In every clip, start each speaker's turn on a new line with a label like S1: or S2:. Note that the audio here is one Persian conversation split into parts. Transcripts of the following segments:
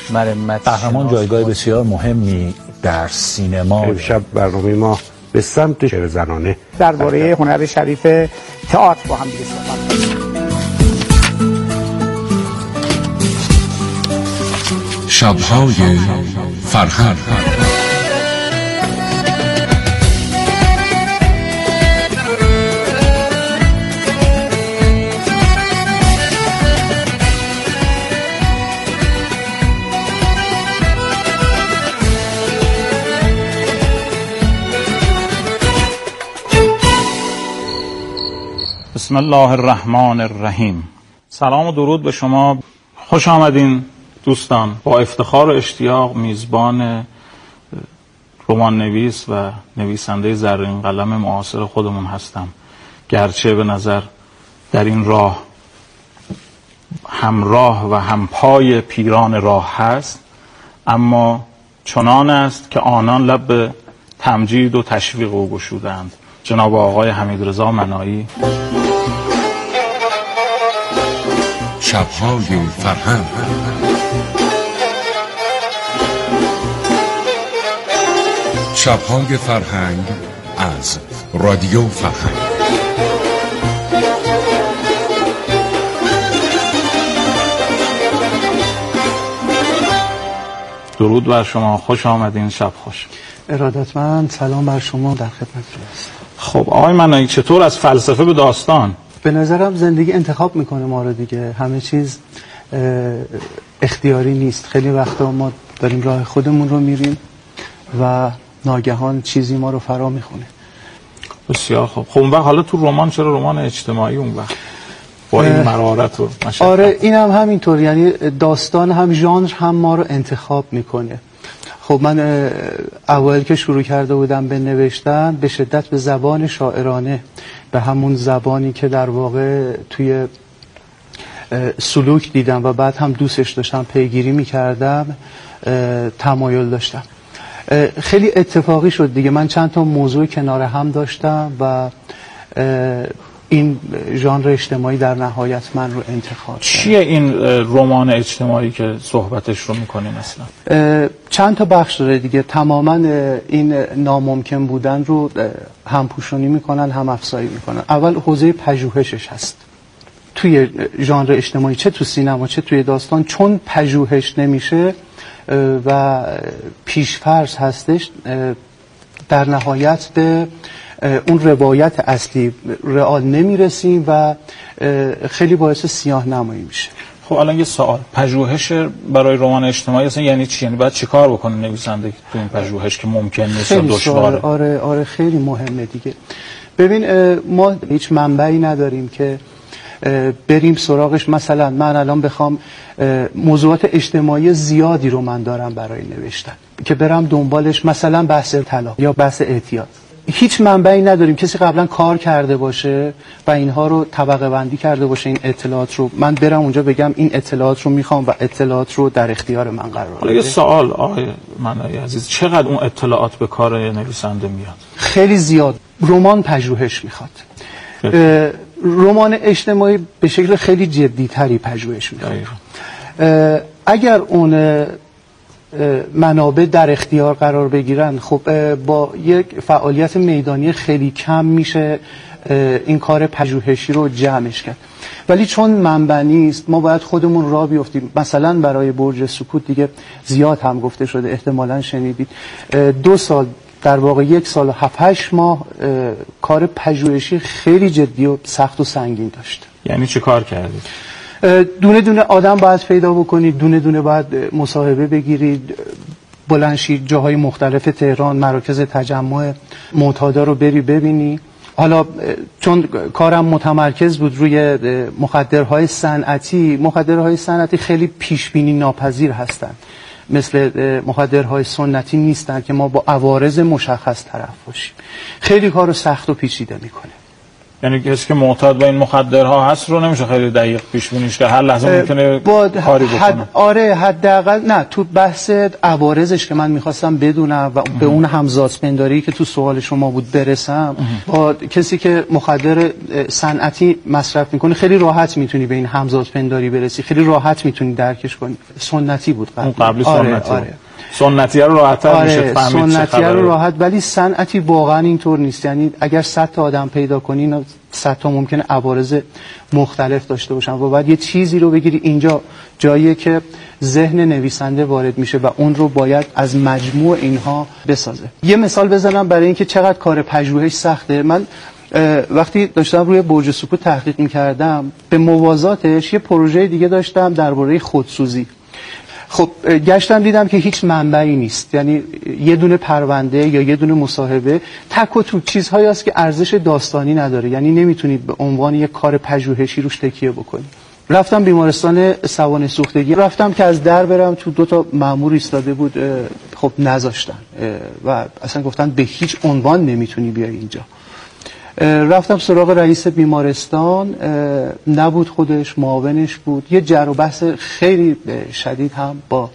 S1: مرمت
S2: قهرمان جایگاه بسیار مهمی در سینما.
S3: امشب برنامه ما به سمت شعر زنانه
S4: درباره هنر شریف تئاتر با هم دیگه صحبت کنیم.
S5: شب‌های فرهنگ.
S1: بسم الله الرحمن الرحیم. سلام و درود به شما. خوش آمدین دوستان. با افتخار و اشتیاق میزبان رمان نویس و نویسنده زرین قلم معاصر خودمون هستم. گرچه به نظر در این راه همراه و همپای پیران راه هست، اما چنان است که آنان لب به تمجید و تشویق او گشودند. جناب آقای حمیدرضا منایی.
S5: شب‌های فرهنگ. شب‌های فرهنگ از رادیو فرهنگ.
S1: درود بر شما، خوش آمدین، شب خوش.
S6: ارادتمند، سلام بر شما، در خدمت هستم.
S1: خب آقای منایی، چطور از فلسفه به داستان؟
S6: به نظرم زندگی انتخاب میکنه ما رو دیگه، همه چیز اختیاری نیست. خیلی وقتا ما داریم راه خودمون رو میریم و ناگهان چیزی ما رو فرا میخونه.
S1: بسیار خوب. خب اون وقت حالا تو رمان چرا رمان اجتماعی اون وقت با این مرارت و مشقت؟
S6: آره این هم همینطور، یعنی داستان هم ژانر هم ما رو انتخاب میکنه. خب من اول که شروع کرده بودم به نوشتن به شدت به زبان شاعرانه، به همون زبانی که در واقع توی سلوک دیدم و بعد هم دوستش داشتم، پیگیری میکردم، تمایل داشتم. خیلی اتفاقی شد دیگه، من چند تا موضوع کنار هم داشتم و این ژانر اجتماعی در نهایت من رو انتخاب.
S1: چیه این رمان اجتماعی که صحبتش رو میکنین اصلا؟
S6: چند تا بخش داره دیگه. تماما این ناممکن بودن رو هم پوشانی میکنن هم افزایی میکنن. اول حوزه پژوهشش هست توی ژانر اجتماعی، چه تو سینما چه توی داستان، چون پژوهش نمیشه و پیشفرض هستش، در نهایت به اون روایت اصلی رئال نمیرسیم و خیلی باعث سیاه نمایی میشه.
S1: خب الان یه سوال، پژوهش برای رمان اجتماعی اصلا یعنی چی؟ یعنی باید چیکار بکنه نویسنده تو این پژوهش که ممکن نیست یا دشواره؟
S6: آره خیلی مهمه دیگه. ببین ما هیچ منبعی نداریم که بریم سراغش. مثلا من الان بخوام موضوعات اجتماعی زیادی رو من دارم برای نوشتن که برم دنبالش، مثلا بحث طلاق یا بحث اعتیاد، هیچ منبعی نداریم کسی قبلا کار کرده باشه و اینها رو طبقه بندی کرده باشه، این اطلاعات رو من برم اونجا بگم این اطلاعات رو میخوام و اطلاعات رو در اختیار من قرار بده.
S1: حالا یه سوال آقای منایی عزیز، چقدر اون اطلاعات به کار نویسنده میاد؟
S6: خیلی زیاد. رمان پژوهش میخواد. رمان اجتماعی به شکل خیلی جدی‌تری پژوهش میخواد. اگر اون منابع در اختیار قرار بگیرن، خب با یک فعالیت میدانی خیلی کم میشه این کار پژوهشی رو جمعش کرد. ولی چون منبع نیست ما باید خودمون راه بیفتیم. مثلا برای برج سکوت دیگه زیاد هم گفته شده، احتمالاً شنیدید، 2 سال در واقع 1 سال و 7-8 ماه کار پژوهشی خیلی جدی و سخت و سنگین داشت.
S1: یعنی چه کار کردید؟
S6: دونه دونه آدم باید پیدا بکنید، دونه دونه باید مصاحبه بگیرید، بلنشید جاهای مختلف تهران، مراکز تجمع معتادا رو بری ببینی. حالا چون کارم متمرکز بود روی مخدرهای صنعتی خیلی پیش بینی ناپذیر هستن، مثل مخدرهای سنتی نیستن که ما با عوارض مشخص طرف باشیم. خیلی کارو سخت و پیچیده میکنه.
S1: یعنی کسی که معتاد به این مخدرها هست رو نمیشه خیلی دقیق پیش بینیش که هر لحظه ممکنه کاری بکنه.
S6: آره حداقل نه تو بحث عوارضش که من میخواستم بدونم و به اون همزادپنداری که تو سوال شما بود برسم، با کسی که مخدر صنعتی مصرف میکنه خیلی راحت میتونی به این همزادپنداری برسی، خیلی راحت میتونی درکش کنی. سنتی بود
S1: قبلی سنتی.
S6: آره.
S1: سنتی رو راحت‌تر میشه فهمید.
S6: سنتی رو راحت، ولی صنعتی واقعا اینطور نیست. یعنی اگر 100 تا آدم پیدا کنی 100 تا ممکنه عوارض مختلف داشته باشن و بعد یه چیزی رو بگیری اینجا جاییه که ذهن نویسنده وارد میشه و اون رو باید از مجموع اینها بسازه. یه مثال بزنم برای اینکه چقدر کار پژوهش سخته. من وقتی داشتم روی برج سکوت تحقیق می‌کردم، به موازاتش یه پروژه دیگه داشتم درباره خودسوزی. خب گشتم دیدم که هیچ منبعی نیست، یعنی یه دونه پرونده یا یه دونه مصاحبه تک و توک چیزهایی است که ارزش داستانی نداره، یعنی نمیتونید به عنوان یک کار پژوهشی روش تکیه بکنید. رفتم بیمارستان سوانح سوختگی، رفتم که از در برم، تو 2 تا مأمور ایستاده بود، خب نذاشتن و اصلا گفتن به هیچ عنوان نمیتونی بیای اینجا. رفتم سراغ رئیس بیمارستان، نبود، خودش معاونش بود. یه جر و بحث خیلی شدید هم با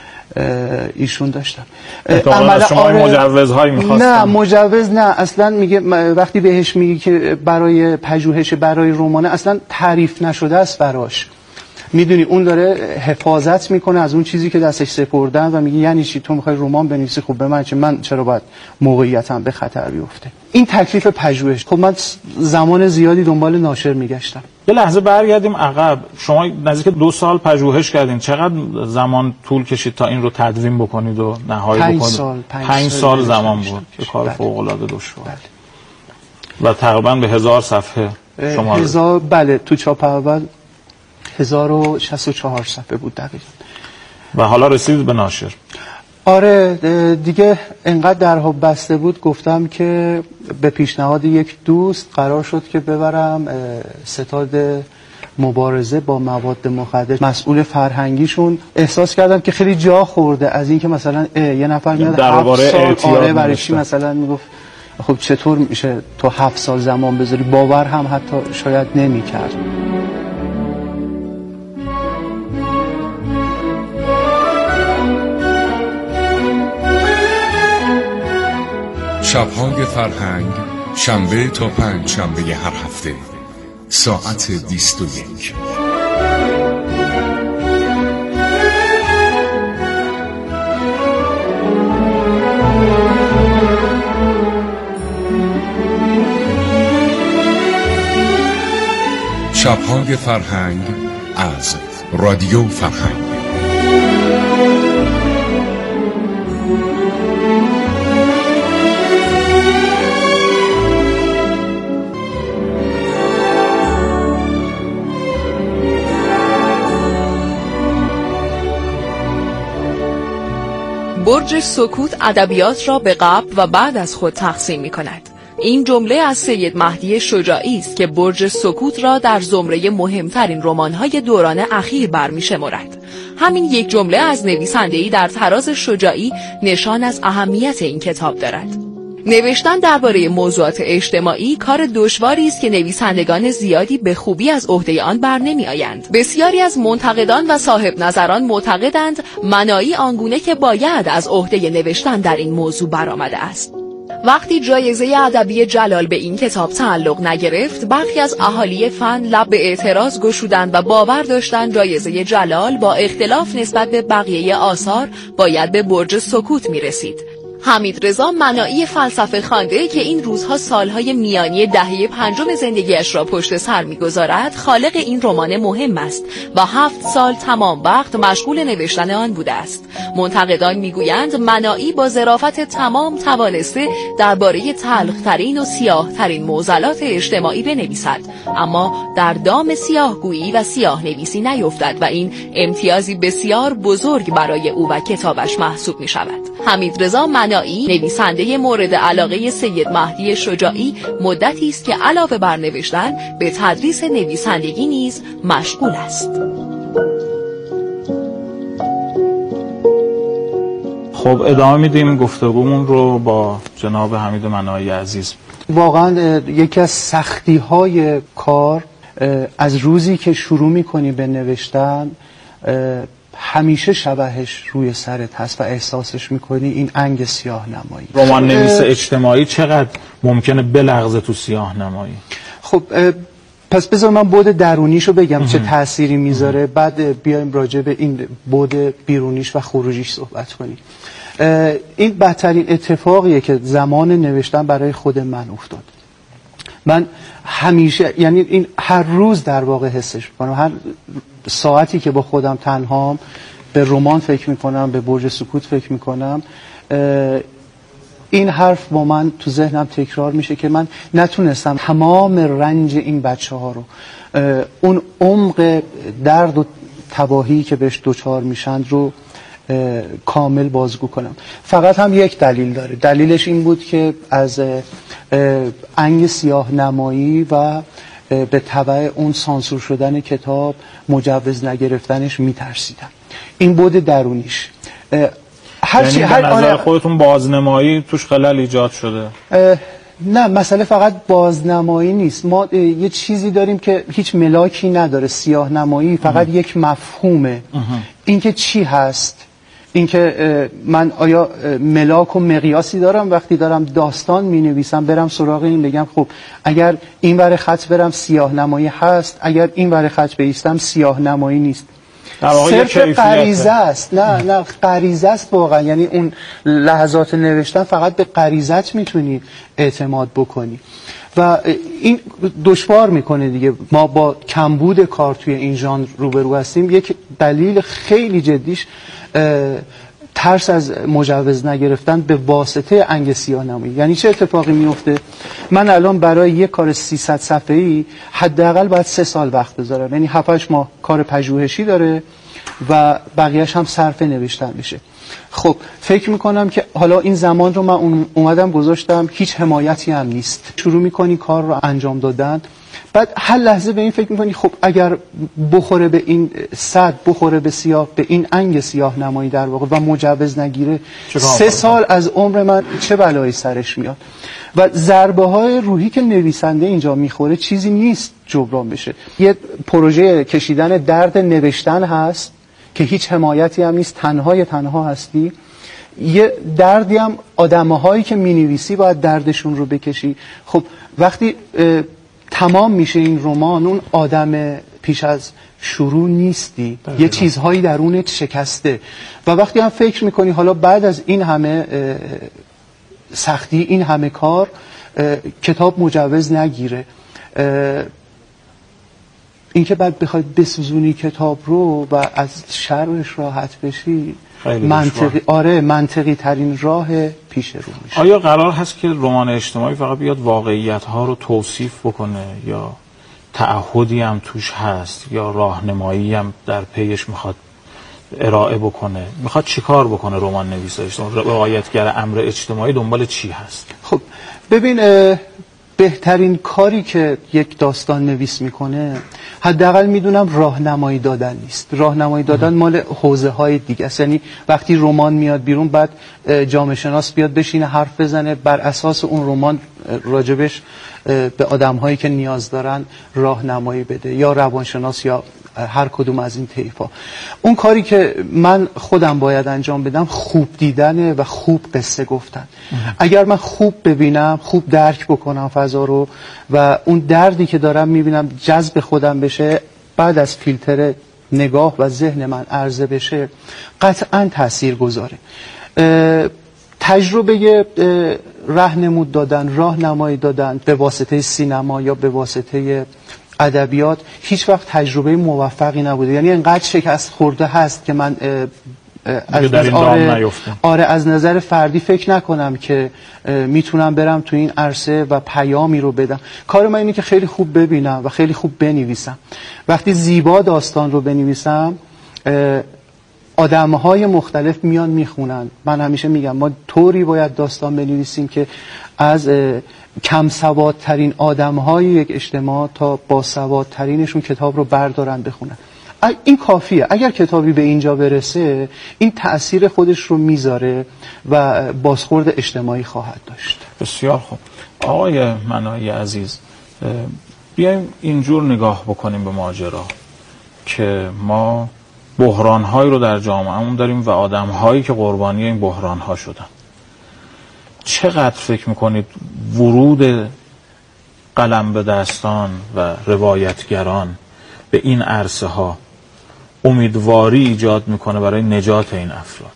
S6: ایشون داشتم.
S1: عملا شما مجوزهایی می‌خواستم؟
S6: نه مجوز نه، اصلا میگه وقتی بهش میگی که برای پژوهش برای رمانه اصلا تعریف نشده است براش. میدونی اون داره حفاظت میکنه از اون چیزی که دستش سپردن و میگه یعنی چی تو میخوای رمان بنویسی؟ خب به من چه، من چرا باید موقعیتم به خطر بیفته؟ این تکلیف پژوهش. خب من زمان زیادی دنبال ناشر میگشتم.
S1: یه لحظه برگردیم عقب. شما نزدیک 2 سال پژوهش کردین، چقدر زمان طول کشید تا این رو تدوین بکنید و نهایی بکنید؟ 5 سال زمان بود. یه کار فوق العاده دشوار. و تقریبا به 1000 صفحه شما
S6: بله تو چاپ اول 1064 صفحه بود دقیقا.
S1: و حالا رسید به ناشر.
S6: آره دیگه انقدر درها بسته بود، گفتم که به پیشنهاد یک دوست قرار شد که ببرم ستاد مبارزه با مواد مخدر، مسئول فرهنگیشون. احساس کردم که خیلی جا خورده از این که مثلا یه نفر میاد 7 سال برای چی مثلا میگفت خب چطور میشه تو 7 سال زمان بذاری، باور هم حتی شاید نمی‌کرد.
S5: شب‌های فرهنگ، شنبه تا 5 شنبه هر هفته ساعت 21. شب‌های فرهنگ از رادیو فرهنگ.
S7: برج سکوت ادبیات را به قبل و بعد از خود تقسیم می‌کند. این جمله از سید مهدی شجاعی است که برج سکوت را در زمره مهمترین رمان‌های دوران اخیر برمی‌شمارد. همین یک جمله از نویسنده‌ای در طراز شجاعی نشان از اهمیت این کتاب دارد. نوشتن درباره موضوعات اجتماعی کار دشواری است که نویسندگان زیادی به خوبی از عهده آن برنمی‌آیند. بسیاری از منتقدان و صاحب نظران معتقدند مناعی آنگونه که باید از عهده نوشتن در این موضوع برآمده است. وقتی جایزه ادبی جلال به این کتاب تعلق نگرفت، برخی از اهالی فن لب به اعتراض گشودند و باور داشتند جایزه جلال با اختلاف نسبت به بقیه آثار باید به برج سکوت می‌رسید. حمیدرضا مناعی فلسفه خوانده که این روزها سالهای میانی دهه 5 زندگیش را پشت سر می‌گذارد، خالق این رمان مهم است و 7 سال تمام وقت مشغول نوشتن آن بوده است. منتقدان می‌گویند مناعی با ظرافت تمام توانسته درباره تلخ‌ترین و سیاه‌ترین معضلات اجتماعی بنویسد، اما در دام سیاه‌گویی و سیاه‌نویسی نیفتد و این امتیازی بسیار بزرگ برای او و کتابش محسوب می‌شود. حمیدرضا مناعی، نویسنده مورد علاقه سید مهدی شجاعی، مدتی است که علاوه بر نوشتن به تدریس نویسندگی نیز مشغول است.
S1: خب ادامه میدیم گفتگومون رو با جناب حمید مناعی عزیز.
S6: واقعا یکی از سختی های کار از روزی که شروع میکنی به نوشتن همیشه شبهش روی سرت هست و احساسش میکنی، این انگ سیاه نمایی.
S1: رمان نویس اجتماعی چقدر ممکنه بلغزه تو سیاه نمایی؟
S6: خب پس بذار من بعد درونیشو بگم چه تأثیری میذاره، بعد بیایم راجع به این بعد بیرونیش و خروجیش صحبت کنیم. این بدترین اتفاقیه که زمان نوشتن برای خود من افتاد. من همیشه، یعنی این هر روز در واقع حسش میکنم، هر ساعتی که با خودم تنهام به رمان فکر میکنم، به برج سکوت فکر میکنم، این حرف با من تو ذهنم تکرار میشه که من نتونستم تمام رنج این بچه ها رو، اون عمق درد و تباهی که بهش دوچار میشن رو کامل بازگو کنم. فقط هم یک دلیل داره، دلیلش این بود که از انگ سیاه نمایی و به تبع اون سانسور شدن کتاب، مجوز نگرفتنش میترسیدم. این بود درونیش.
S1: یعنی به نظر خودتون بازنمایی توش خلل ایجاد شده؟
S6: نه، مسئله فقط بازنمایی نیست. ما یه چیزی داریم که هیچ ملاکی نداره. سیاه نمایی فقط یک مفهومه. اینکه چی هست، اینکه من آیا ملاک و مقیاسی دارم وقتی دارم داستان می نویسم، برم سراغ این بگم خب اگر این ور خط برم سیاه نمایی هست، اگر این ور خط بیستم سیاه نمایی نیست. صرف غریزه است. نه غریزه است واقعا. یعنی اون لحظات نوشتن فقط به غریزت میتونی اعتماد بکنی و این دشوار میکنه دیگه. ما با کمبود کار توی این ژانر روبرو هستیم. یک دلیل خیلی جدیش ترس از مجوز نگرفتن به واسطه انگ سیاه نمایی. یعنی چه اتفاقی میفته؟ من الان برای یک کار 300 صفحه‌ای حداقل باید 3 سال وقت بذارم. یعنی 7-8 ماه کار پژوهشی داره و بقیه‌اش هم صرف نوشتن میشه. خب فکر میکنم که حالا این زمان رو من اومدم گذاشتم، هیچ حمایتی هم نیست. شروع میکنی کار رو انجام دادن، بعد هر لحظه به این فکر میکنی خب اگر بخوره به این صد، بخوره به سیاه، به این انگ سیاه نمایی در واقع و مجوز نگیره، 3 سال از عمر من چه بلایی سرش میاد. و ضربه های روحی که نویسنده اینجا میخوره چیزی نیست جبران بشه. یه پروژه کشیدن درد نوشتن هست که هیچ حمایتی هم نیست، تنها هستی. یه دردی هم آدم‌هایی که می‌نویسی باید دردشون رو بکشی. خب وقتی تمام میشه این رمان، اون آدم پیش از شروع نیستی، یه چیزهایی درونت شکسته و وقتی هم فکر میکنی حالا بعد از این همه سختی، این همه کار، کتاب مجوز نگیره، اینکه بعد بخواید بسوزونی کتاب رو و از شرش راحت بشی، منطقی ترین راه پیش رو میشه.
S1: آیا قرار هست که رمان اجتماعی فقط بیاد واقعیت ها رو توصیف بکنه یا تعهدی هم توش هست یا راهنمایی هم در پیش میخواد ارائه بکنه؟ میخواد چیکار بکنه رمان نویس اجتماعی؟ رعایتگر امر اجتماعی دنبال چی هست؟
S6: خب ببین، بهترین کاری که یک داستان نویس میکنه، حداقل میدونم راهنمایی دادن نیست. راهنمایی دادن مال حوزه های دیگه است. یعنی وقتی رمان میاد بیرون، بعد جامعه شناس بیاد بشینه حرف بزنه، بر اساس اون رمان راجبش به آدم هایی که نیاز دارن راهنمایی بده، یا روانشناس یا هر کدوم از این طیفا. اون کاری که من خودم باید انجام بدم خوب دیدنه و خوب قصه گفتن. اگر من خوب ببینم، خوب درک بکنم فضا رو و اون دردی که دارم میبینم جذب خودم بشه، بعد از فیلتر نگاه و ذهن من عرضه بشه، قطعا تأثیر گذاره. تجربه راهنمود دادن، راهنمایی دادن به واسطه سینما یا به واسطه ادبیات هیچ وقت تجربه موفقی نبوده. یعنی اینقدر شکست خورده هست که من از نظر فردی فکر نکنم که میتونم برم تو این عرصه و پیامی رو بدم. کار من اینه که خیلی خوب ببینم و خیلی خوب بنویسم. وقتی زیبا داستان رو بنویسم، آدم‌های مختلف میان میخونن. من همیشه میگم ما طوری باید داستان بنویسیم که از کم سوادترین آدم‌های یک اجتماع تا باسوادترینشون کتاب رو بردارن بخونن. این کافیه. اگر کتابی به اینجا برسه، این تأثیر خودش رو میذاره و بازخورد اجتماعی خواهد داشت.
S1: بسیار خوب. آقای منایی عزیز، بیایم اینجور نگاه بکنیم به ماجرا که ما بحران‌هایی رو در جامعهمون داریم و آدم‌هایی که قربانی این بحران‌ها شدن. چقدر فکر میکنید ورود قلم به دستان و روایتگران به این عرصه ها امیدواری ایجاد میکنه برای نجات این افراد؟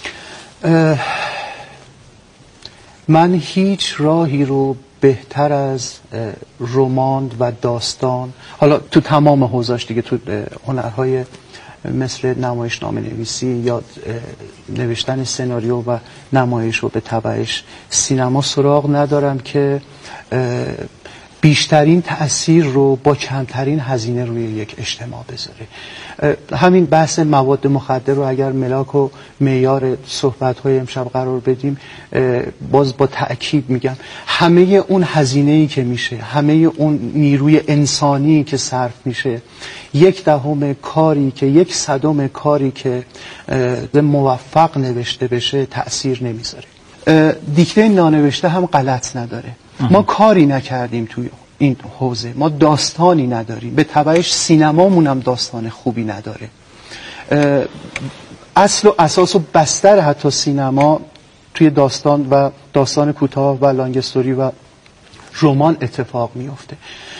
S6: من هیچ راهی رو بهتر از رمان و داستان، حالا تو تمام حوزه‌اش دیگه، تو هنرهای مثل نمایشنامه نویسی یا نوشتن سناریو و نمایش و به تبعش سینما سراغ ندارم که بیشترین تأثیر رو با کمترین هزینه روی یک اجتماع بذاره. همین بحث مواد مخدر رو اگر ملاک و معیار صحبت‌های امشب قرار بدیم، باز با تأکید میگم همه اون هزینه‌ای که میشه، همه اون نیروی انسانی که صرف میشه، 1/10 کاری که 1/100 کاری که موفق نوشته بشه تأثیر نمیذاره. دیکته نانوشته هم غلط نداره. ما کاری نکردیم توی این حوزه، ما داستانی نداریم، به تبعش سینمامون هم داستان خوبی نداره. اصل و اساس و بستر حتی سینما توی داستان و داستان کوتاه و لانگ استوری و رمان اتفاق میفته.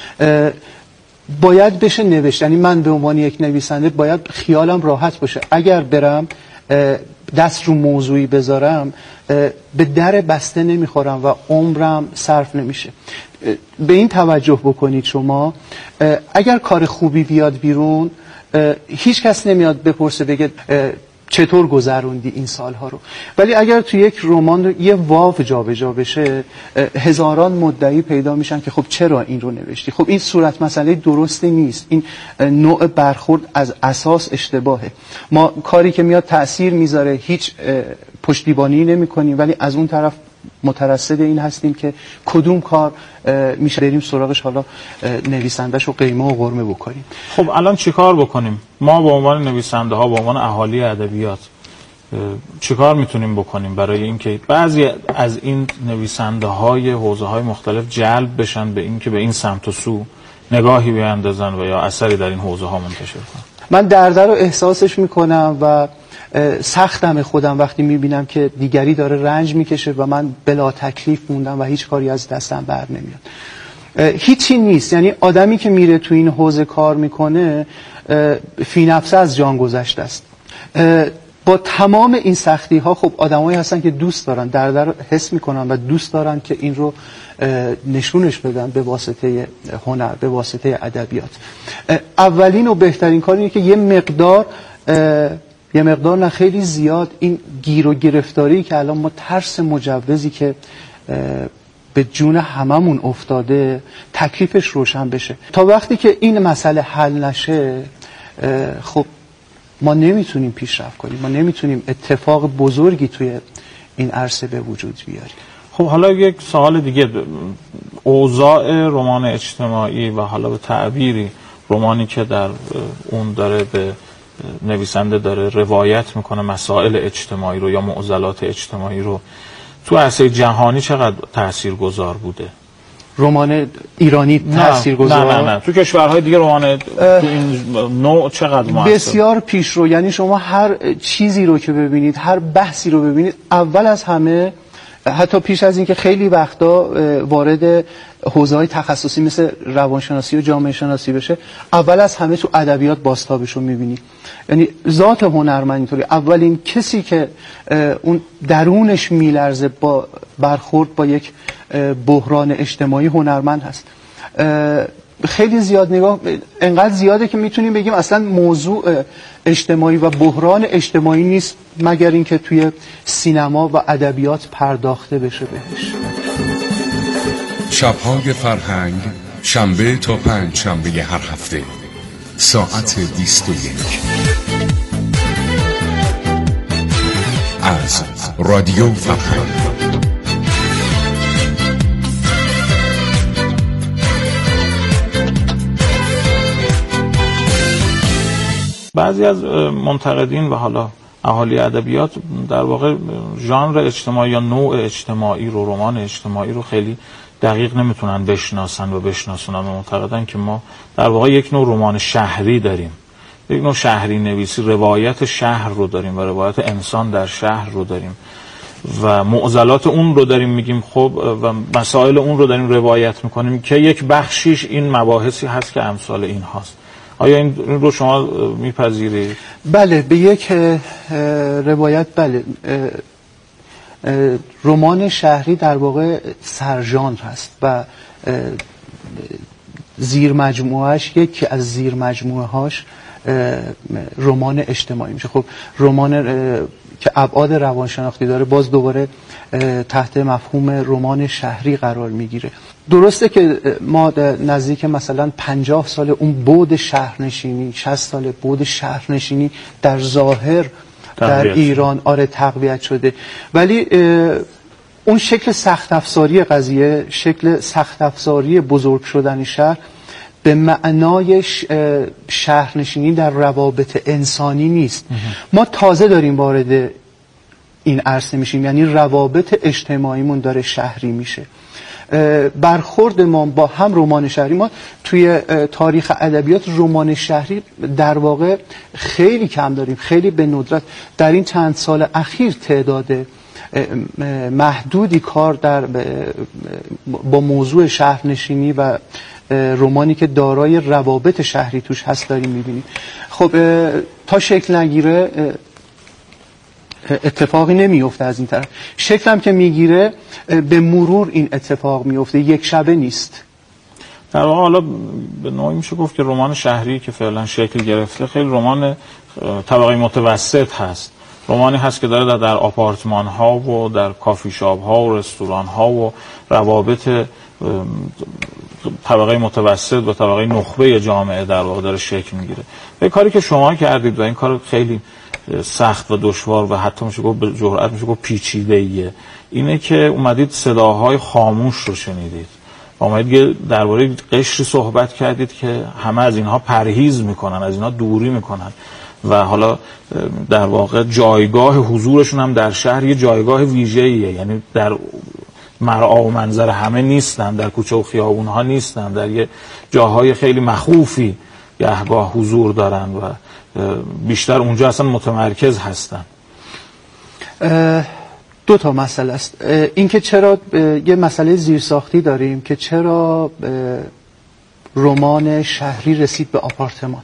S6: باید بشه نوشت، یعنی من به عنوان یک نویسنده باید خیالم راحت باشه، اگر برم دست رو موضوعی بذارم به در بسته نمیخورم و عمرم صرف نمیشه. به این توجه بکنید شما، اگر کار خوبی بیاد بیرون، هیچ کس نمیاد بپرسه بگه چطور گذروندی این سالها رو، ولی اگر تو یک رمان یه واو جابجا بشه، هزاران مدعی پیدا میشن که خب چرا این رو نوشتی، خب این صورت مسئله درستی نیست، این نوع برخورد از اساس اشتباهه. ما کاری که میاد تأثیر میذاره هیچ پشتیبانی نمی کنیم، ولی از اون طرف مترصد این هستیم که کدوم کار میشه بریم سراغش، حالا نویسندش رو قیمه و قرمه بکنیم.
S1: خب الان چیکار بکنیم؟ ما به عنوان نویسنده ها، به عنوان اهالی ادبیات چیکار میتونیم بکنیم برای اینکه بعضی از این نویسنده های حوزه های مختلف جلب بشن به این که به این سمت و سو نگاهی بیاندازن و یا اثری در این حوزه ها منتشر کنن؟
S6: من درد رو احساسش میکنم و سختم خودم وقتی میبینم که دیگری داره رنج میکشه و من بلا تکلیف موندم و هیچ کاری از دستم بر نمیاد. هیچی نیست، یعنی آدمی که میره تو این حوزه کار میکنه فی نفسه از جان گذشته است. با تمام این سختی ها خب آدمایی هستن که دوست دارن، درد رو حس میکنن و دوست دارن که این رو نشونش بدن به واسطه هنر، به واسطه ادبیات. اولین و بهترین کار اینه که یه مقدار نه خیلی زیاد این گیر و گرفتاری که الان ما ترس مجوزی که به جون هممون افتاده تکلیفش روشن بشه. تا وقتی که این مسئله حل نشه خب ما نمیتونیم پیشرفت کنیم، ما نمیتونیم اتفاق بزرگی توی این عرصه به وجود بیاریم.
S1: خب حالا یک سوال دیگه، اوضاع رمان اجتماعی و حالا به تعبیری رمانی که در اون داره به نویسنده داره روایت میکنه مسائل اجتماعی رو یا معضلات اجتماعی رو، تو عرصه جهانی چقدر تاثیرگذار بوده؟
S6: رمان ایرانی تاثیرگذار؟
S1: نه تو کشورهای دیگه رمان تو این نوع چقدر موثر؟
S6: بسیار پیشرو. یعنی شما هر چیزی رو که ببینید، هر بحثی رو ببینید، اول از همه، حتی پیش از اینکه خیلی وقتا وارد حوزه‌های تخصصی مثل روانشناسی و جامعه شناسی بشه، اول از همه تو ادبیات بازتابش رو می‌بینی. یعنی ذات هنرمند اینطوری، اولین کسی که اون درونش میلرزه با برخورد با یک بحران اجتماعی هنرمند هست. خیلی زیاد نگاه، انقدر زیاده که میتونیم بگیم اصلا موضوع اجتماعی و بحران اجتماعی نیست مگر اینکه توی سینما و ادبیات پرداخته بشه بهش.
S5: شب‌های فرهنگ، شنبه تا پنج شنبه هر هفته، ساعت 21 از رادیو فرهنگ.
S1: بعضی از منتقدین و حالا اهالی ادبیات در واقع ژانر اجتماعی یا نوع اجتماعی رو، رمان اجتماعی رو خیلی دقیق نمیتونن بشناسن و بشناسونن و معتقدن که ما در واقع یک نوع رمان شهری داریم، یک نوع شهری نویسی، روایت شهر رو داریم و روایت انسان در شهر رو داریم و معضلات اون رو داریم میگیم خب و مسائل اون رو داریم روایت میکنیم که یک بخشیش این مباحثی هست که امثال این هاست. آیا این رو شما میپذیرید؟
S6: بله، به یک روایت بله. رمان شهری در واقع سرژانر هست و زیر مجموعهش یکی از زیر مجموعه هاش رمان اجتماعی میشه. خب رمان که ابعاد روانشناختی داره باز دوباره تحت مفهوم رمان شهری قرار میگیره. درسته که ما نزدیک مثلا 50 سال اون بعد شهرنشینی، 60 سال بعد شهرنشینی در ظاهر در ایران تقویت شده، ولی اون شکل سخت افزاری قضیه، شکل سخت افزاری بزرگ شدن شهر به معنای شهرنشینی در روابط انسانی نیست. ما تازه داریم وارد این عرصه میشیم، یعنی روابط اجتماعیمون داره شهری میشه. برخورد ما با هم رمان شهری، ما توی تاریخ ادبیات رمان شهری در واقع خیلی کم داریم، خیلی به ندرت. در این چند سال اخیر تعداد محدودی کار با موضوع شهرنشینی و رمانی که دارای روابط شهری توش هست داریم میبینیم. خب تا شکل نگیره اتفاقی نمیفته از این طرف. شکل هم که میگیره به مرور این اتفاق میفته، یک شبه نیست.
S1: در واقع حالا به نوعی میشه گفت که رمان شهری که فعلا شکل گرفته خیلی رمان طبقه متوسط هست. رمانی هست که داره در آپارتمان ها و در کافی شاپ ها و رستوران ها و روابط طبقه متوسط و طبقه نخبه جامعه در واقع داره شکل میگیره. به کاری که شما کردید و این کار خیلی سخت و دشوار و حتی میشه گفت به جرئت میشه گفت پیچیده‌ایه، اینه که اومدید صداهای خاموش رو شنیدید، اومدید درباره قشری صحبت کردید که همه از اینها پرهیز میکنن، از اینها دوری میکنن و حالا در واقع جایگاه حضورشون هم در شهر یه جایگاه ویژه‌ایه، یعنی در مرعا و منظر همه نیستن، در کوچه و خیابونها نیستن، در یه جاهای خیلی مخوفی گهگاه حضور دارن و بیشتر اونجا اصلا متمرکز هستن.
S6: دو تا مسئله است. این که چرا یه مسئله زیرساختی داریم که چرا رمان شهری رسید به آپارتمان.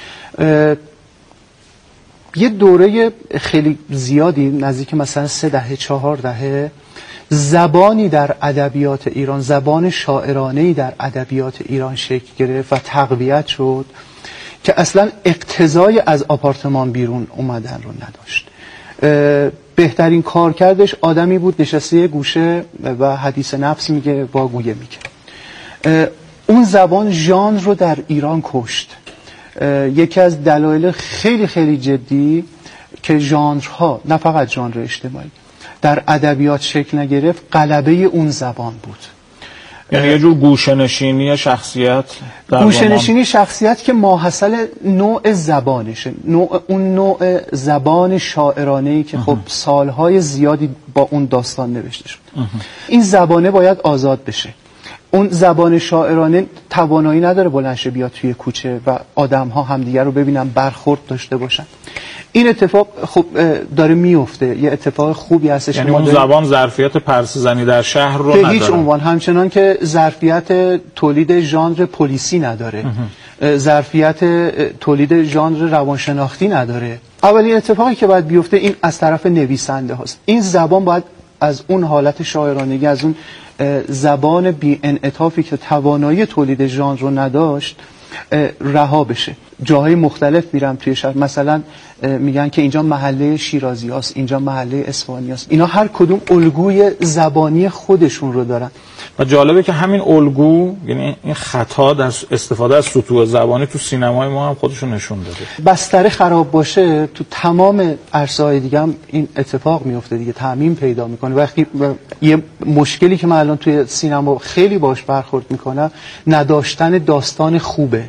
S6: یه دوره خیلی زیادی نزدیک مثلا 3 دهه 4 دهه زبانی در ادبیات ایران، زبان شاعرانه‌ای در ادبیات ایران شکل گرفت و تقویت شد که اصلا اقتضای از آپارتمان بیرون اومدن رو نداشت. بهترین کارکردش آدمی بود نشسته یه گوشه و حدیث نفس میگه، واگویه میگه. اون زبان ژانر رو در ایران کشت. یکی از دلایل خیلی خیلی جدی که ژانرها، نه فقط ژانر اجتماعی، در ادبیات شکل نگرفت غلبه اون زبان بود.
S1: یعنی یه جور گوشه‌نشینی شخصیت،
S6: گوشه‌نشینی شخصیت که ماحصل نوع زبانشه، اون نوع زبان شاعرانه‌ای که خب سالهای زیادی با اون داستان نوشته شد. این زبانه باید آزاد بشه. اون زبان شاعرانه توانایی نداره بلند شه بیاد توی کوچه و آدم‌ها همدیگر رو ببینن، برخورد داشته باشن. این اتفاق خب داره میفته، یه اتفاق خوبی هستش.
S1: یعنی اون زبان ظرفیت پرسه زنی در شهر رو نداره.
S6: به هیچ عنوان، همچنان که ظرفیت تولید ژانر پلیسی نداره، ظرفیت تولید ژانر روانشناختی نداره. اولین اتفاقی که باید بیفته این از طرف نویسنده هاست. این زبان باید از اون حالت شاعرانگی، از اون زبان بی انعطافی که توانایی تولید ژانر رو نداشت رها بشه. جاهای مختلف میرم توی شهر، مثلا میگن که اینجا محله شیرازی هاست، اینجا محله اصفهانی هاست. اینا هر کدوم الگوی زبانی خودشون رو دارن
S1: و جالبه که همین الگو، یعنی این خطا در استفاده از سطوح زبانی تو سینمای ما هم خودشون نشون داده.
S6: بستر خراب باشه تو تمام عرصه‌های دیگه هم این اتفاق میفته دیگه، تعمیم پیدا میکنه. وقتی یه مشکلی که من الان توی سینما خیلی باش برخورد میکنم، نداشتن داستان خوبه.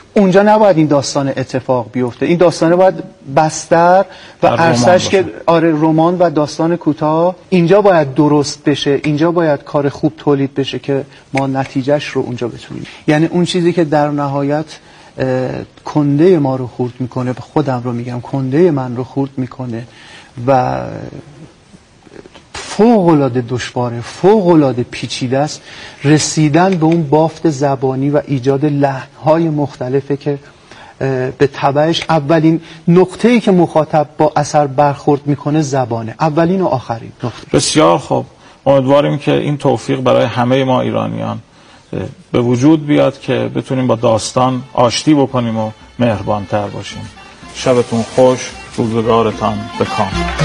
S6: اونجا نباید این داستان اتفاق بیفته. این داستانه باید بستر و عرصه‌اش که رمان و داستان کوتاه اینجا باید درست بشه، اینجا باید کار خوب تولید بشه که ما نتیجهش رو اونجا بتونیم. یعنی اون چیزی که در نهایت کنده ما رو خورد میکنه، خودم رو میگم، کنده من رو خورد میکنه و فوق‌العاده دشواره، فوق‌العاده پیچیده است، رسیدن به اون بافت زبانی و ایجاد لحن‌های مختلفه که به تبعش اولین نقطه‌ای که مخاطب با اثر برخورد میکنه زبانه، اولین و آخرین نقطه.
S1: بسیار خوب، امیدواریم که این توفیق برای همه ما ایرانیان به وجود بیاد که بتونیم با داستان آشتی بکنیم و مهربان‌تر باشیم. شبتون خوش، روزگارتان به کام.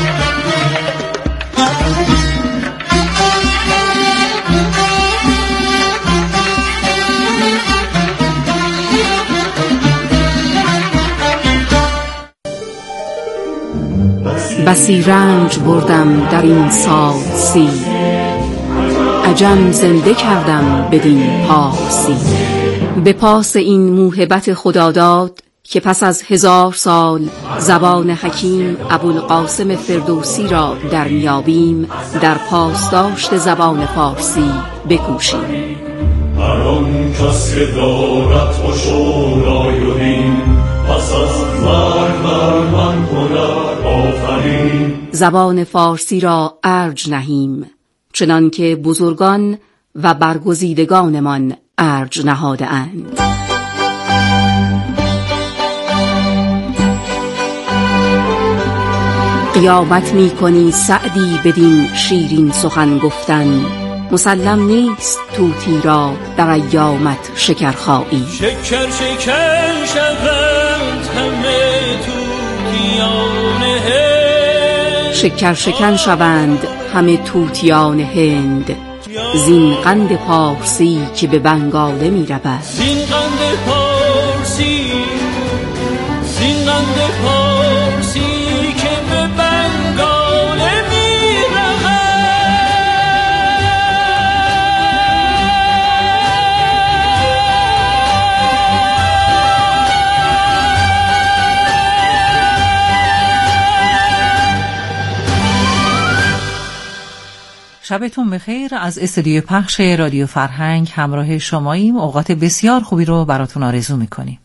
S8: بسی رنج بردم در این سال سی، عجم زنده کردم بدین پارسی. به پاس این موهبت خداداد که پس از 1000 سال زبان حکیم ابوالقاسم فردوسی را در میابیم، در پاسداشت زبان فارسی بکوشیم.
S9: هر آن کس که دارد خشونای و دین، پس از مرگ بر من هنر آفرین.
S8: زبان فارسی را ارج نهیم، چنان که بزرگان و برگزیدگانمان ارج نهاده اند. قیامت می کنی سعدی بدین شیرین سخن گفتن، مسلم نیست طوطی را در ایامت شکرخایی.
S9: شکر شکر شوند همه طوطیان هند،
S8: شکر شکن شوند همه طوطیان هند. زین قند پارسی که به بنگاله می رود،
S9: زین قند پارسی، زین قند پارسی که به بنگاله می رود.
S10: شبتون بخیر. از استودیوی پخش رادیو فرهنگ همراه شماییم. اوقات بسیار خوبی رو براتون آرزو میکنیم.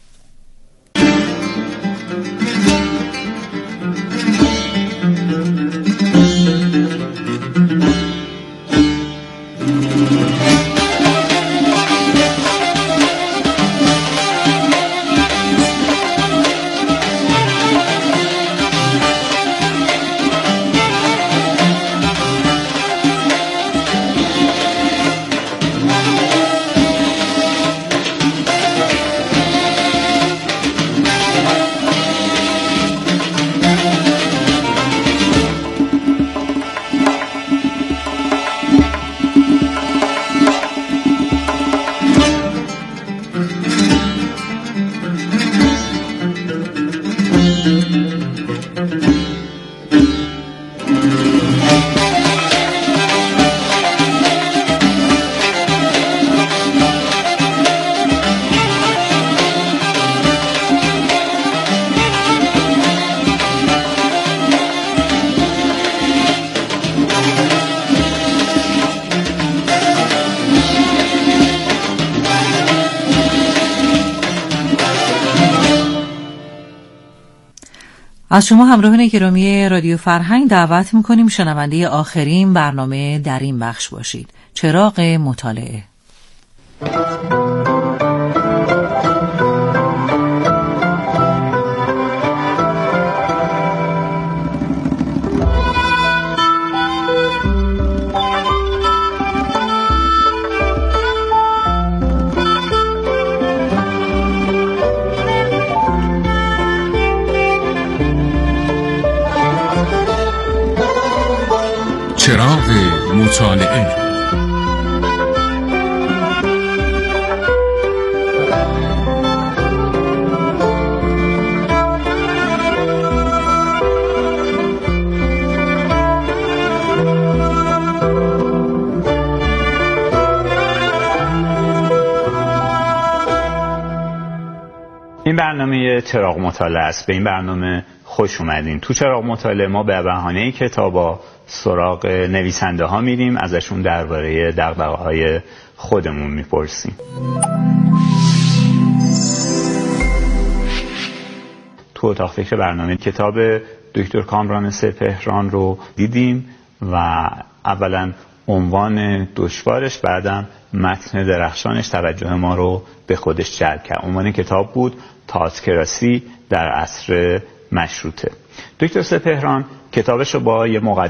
S10: از شما همراهان گرامی رادیو فرهنگ دعوت میکنیم شنونده آخرین برنامه در این بخش باشید. چراغ مطالعه.
S5: چراغ مطالعه.
S11: برنامه چراغ مطالعه است. به این برنامه خوش اومدین. تو چراغ مطالعه ما به بهانه کتابا سراغ نویسنده ها میریم، ازشون درباره دغدغه‌های خودمون میپرسیم. تو اتاق فکر برنامه کتاب دکتر کامران سپهران رو دیدیم و اولا عنوان دشوارش، بعدم متن درخشانش توجه ما رو به خودش جلب کرد. عنوان کتاب بود تئاترکراسی در عصر مشروطه. دکتر سپهران کتابش رو با یه